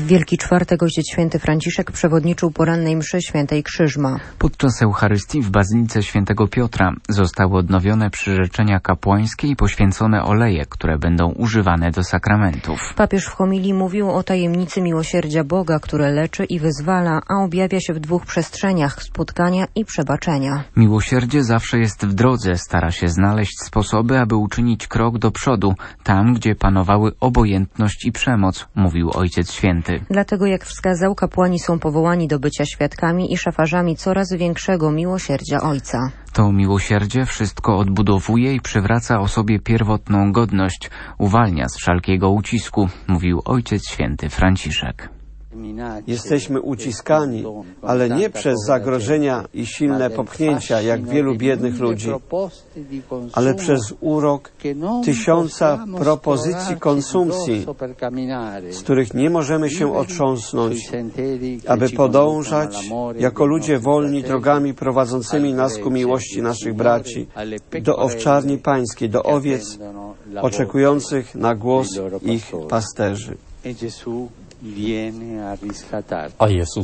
W Wielki Czwartek Ojciec Święty Franciszek przewodniczył porannej mszy świętej Krzyżma. Podczas Eucharystii w Bazylice Świętego Piotra zostały odnowione przyrzeczenia kapłańskie i poświęcone oleje, które będą używane do sakramentów. Papież w homilii mówił o tajemnicy miłosierdzia Boga, które leczy i wyzwala, a objawia się w dwóch przestrzeniach: spotkania i przebaczenia. Miłosierdzie zawsze jest w drodze, stara się znaleźć sposoby, aby uczynić krok do przodu, tam gdzie panowały obojętność i przemoc, mówił Ojciec Święty. Dlatego, jak wskazał, kapłani są powołani do bycia świadkami i szafarzami coraz większego miłosierdzia Ojca. To miłosierdzie wszystko odbudowuje i przywraca osobie pierwotną godność, uwalnia z wszelkiego ucisku, mówił Ojciec Święty Franciszek. Jesteśmy uciskani, ale nie przez zagrożenia i silne popchnięcia, jak wielu biednych ludzi, ale przez urok tysiąca propozycji konsumpcji, z których nie możemy się otrząsnąć, aby podążać jako ludzie wolni drogami prowadzącymi nas ku miłości naszych braci, do owczarni pańskiej, do owiec oczekujących na głos ich pasterzy. A Jezus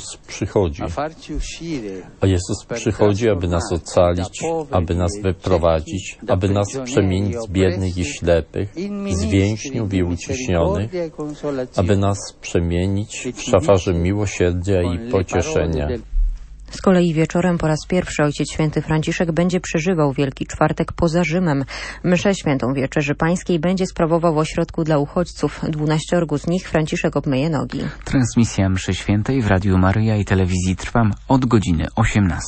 przychodzi, aby nas ocalić, aby nas wyprowadzić, aby nas przemienić z biednych i ślepych, z więźniów i uciśnionych, aby nas przemienić w szafarzy miłosierdzia i pocieszenia. Z kolei wieczorem po raz pierwszy Ojciec Święty Franciszek będzie przeżywał Wielki Czwartek poza Rzymem. Mszę świętą Wieczerzy Pańskiej będzie sprawował w ośrodku dla uchodźców. 12 z nich Franciszek obmyje nogi. Transmisja mszy świętej w Radiu Maryja i telewizji trwa od godziny 18.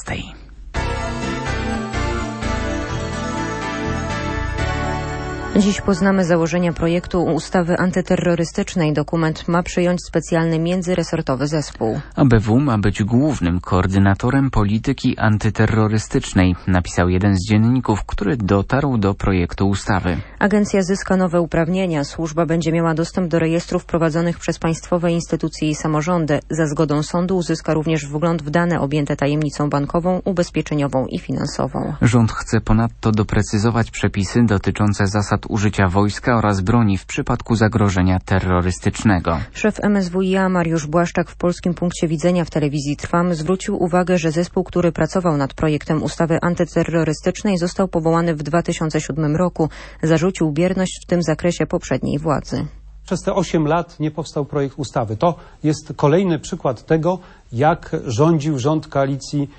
Dziś poznamy założenia projektu ustawy antyterrorystycznej. Dokument ma przyjąć specjalny międzyresortowy zespół. ABW ma być głównym koordynatorem polityki antyterrorystycznej, napisał jeden z dzienników, który dotarł do projektu ustawy. Agencja zyska nowe uprawnienia. Służba będzie miała dostęp do rejestrów prowadzonych przez państwowe instytucje i samorządy. Za zgodą sądu uzyska również wgląd w dane objęte tajemnicą bankową, ubezpieczeniową i finansową. Rząd chce ponadto doprecyzować przepisy dotyczące zasad użycia wojska oraz broni w przypadku zagrożenia terrorystycznego. Szef MSWiA Mariusz Błaszczak w Polskim Punkcie Widzenia w telewizji Trwam zwrócił uwagę, że zespół, który pracował nad projektem ustawy antyterrorystycznej, został powołany w 2007 roku. Zarzucił bierność w tym zakresie poprzedniej władzy. Przez te 8 lat nie powstał projekt ustawy. To jest kolejny przykład tego, jak rządził rząd koalicji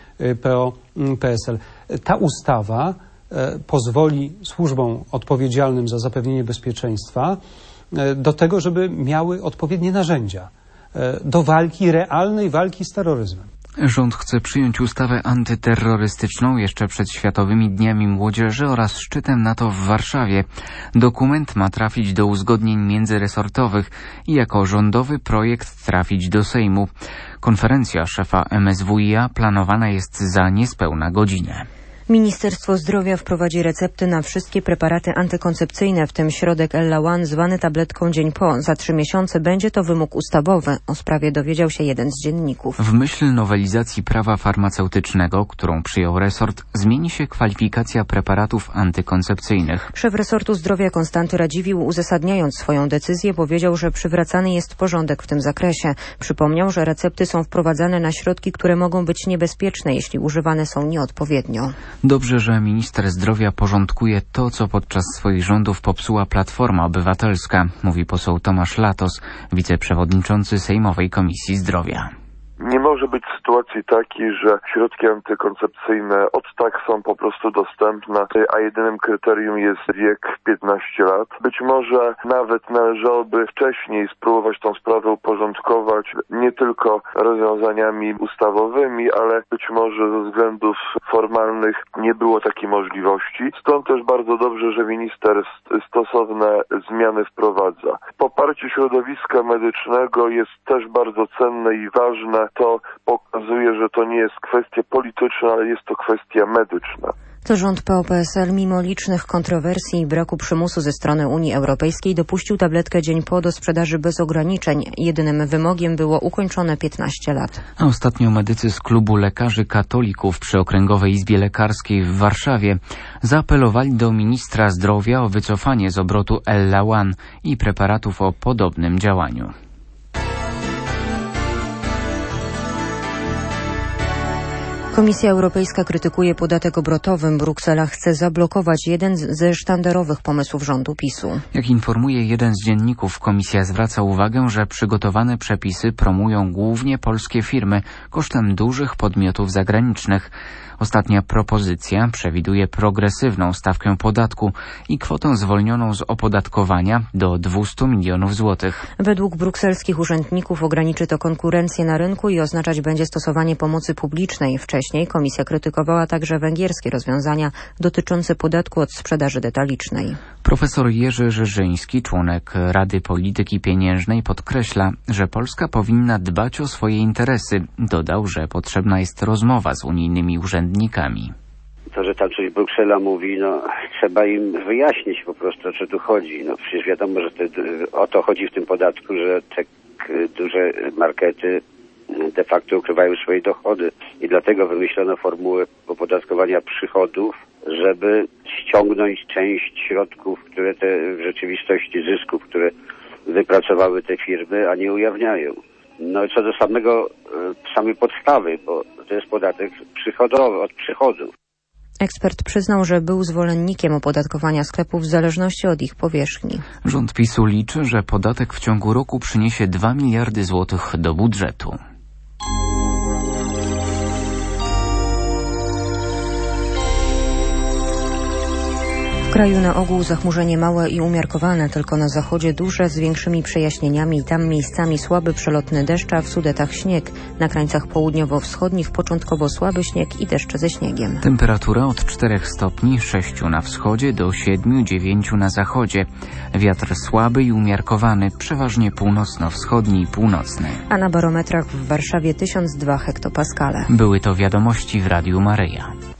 PO-PSL. Ta ustawa pozwoli służbom odpowiedzialnym za zapewnienie bezpieczeństwa do tego, żeby miały odpowiednie narzędzia do walki, realnej walki z terroryzmem. Rząd chce przyjąć ustawę antyterrorystyczną jeszcze przed Światowymi Dniami Młodzieży oraz szczytem NATO w Warszawie. Dokument ma trafić do uzgodnień międzyresortowych i jako rządowy projekt trafić do Sejmu. Konferencja szefa MSWiA planowana jest za niespełna godzinę. Ministerstwo Zdrowia wprowadzi recepty na wszystkie preparaty antykoncepcyjne, w tym środek Ellawan zwany tabletką dzień po. Za 3 miesiące będzie to wymóg ustawowy. O sprawie dowiedział się jeden z dzienników. W myśl nowelizacji prawa farmaceutycznego, którą przyjął resort, zmieni się kwalifikacja preparatów antykoncepcyjnych. Szef resortu zdrowia Konstanty Radziwiłł, uzasadniając swoją decyzję, powiedział, że przywracany jest porządek w tym zakresie. Przypomniał, że recepty są wprowadzane na środki, które mogą być niebezpieczne, jeśli używane są nieodpowiednio. Dobrze, że minister zdrowia porządkuje to, co podczas swoich rządów popsuła Platforma Obywatelska, mówi poseł Tomasz Latos, wiceprzewodniczący Sejmowej Komisji Zdrowia. Nie może być sytuacji takiej, że środki antykoncepcyjne od tak są po prostu dostępne, a jedynym kryterium jest wiek 15 lat. Być może nawet należałoby wcześniej spróbować tą sprawę uporządkować nie tylko rozwiązaniami ustawowymi, ale być może ze względów formalnych nie było takiej możliwości. Stąd też bardzo dobrze, że minister stosowne zmiany wprowadza. Poparcie środowiska medycznego jest też bardzo cenne i ważne. To pokazuje, że to nie jest kwestia polityczna, ale jest to kwestia medyczna. To rząd PO-PSL mimo licznych kontrowersji i braku przymusu ze strony Unii Europejskiej dopuścił tabletkę dzień po do sprzedaży bez ograniczeń. Jedynym wymogiem było ukończone 15 lat. A ostatnio medycy z klubu lekarzy katolików przy Okręgowej Izbie Lekarskiej w Warszawie zaapelowali do ministra zdrowia o wycofanie z obrotu Ellawan i preparatów o podobnym działaniu. Komisja Europejska krytykuje podatek obrotowy. Bruksela chce zablokować jeden ze sztandarowych pomysłów rządu PiS-u. Jak informuje jeden z dzienników, komisja zwraca uwagę, że przygotowane przepisy promują głównie polskie firmy kosztem dużych podmiotów zagranicznych. Ostatnia propozycja przewiduje progresywną stawkę podatku i kwotę zwolnioną z opodatkowania do 200 milionów złotych. Według brukselskich urzędników ograniczy to konkurencję na rynku i oznaczać będzie stosowanie pomocy publicznej. Wcześniej komisja krytykowała także węgierskie rozwiązania dotyczące podatku od sprzedaży detalicznej. Profesor Jerzy Żyżyński, członek Rady Polityki Pieniężnej, podkreśla, że Polska powinna dbać o swoje interesy. Dodał, że potrzebna jest rozmowa z unijnymi urzędnikami. To, że tam coś Bruksela mówi, trzeba im wyjaśnić po prostu, o co tu chodzi. Przecież wiadomo, że o to chodzi w tym podatku, że te duże markety de facto ukrywają swoje dochody i dlatego wymyślono formułę opodatkowania przychodów, żeby ściągnąć część środków, które w rzeczywistości zysków, które wypracowały te firmy, a nie ujawniają. Co do samej podstawy, bo to jest podatek przychodowy, od przychodów. Ekspert przyznał, że był zwolennikiem opodatkowania sklepów w zależności od ich powierzchni. Rząd PiS-u liczy, że podatek w ciągu roku przyniesie 2 miliardy złotych do budżetu. W kraju na ogół zachmurzenie małe i umiarkowane, tylko na zachodzie duże z większymi przejaśnieniami i tam miejscami słaby przelotny deszcz, a w Sudetach śnieg. Na krańcach południowo-wschodnich początkowo słaby śnieg i deszcze ze śniegiem. Temperatura od 4 stopni, 6 na wschodzie do 7-9 na zachodzie. Wiatr słaby i umiarkowany, przeważnie północno-wschodni i północny. A na barometrach w Warszawie 1002 hektopaskale. Były to wiadomości w Radiu Maryja.